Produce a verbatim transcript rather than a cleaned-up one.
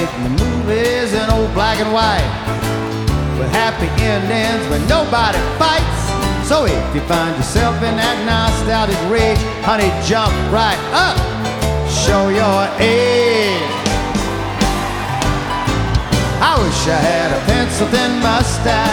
like in the movies in old black and white, with happy endings where nobody fights. So if you find yourself in that nostalgic rage, honey, jump right up, show your age. I wish I had a pencil-thin mustache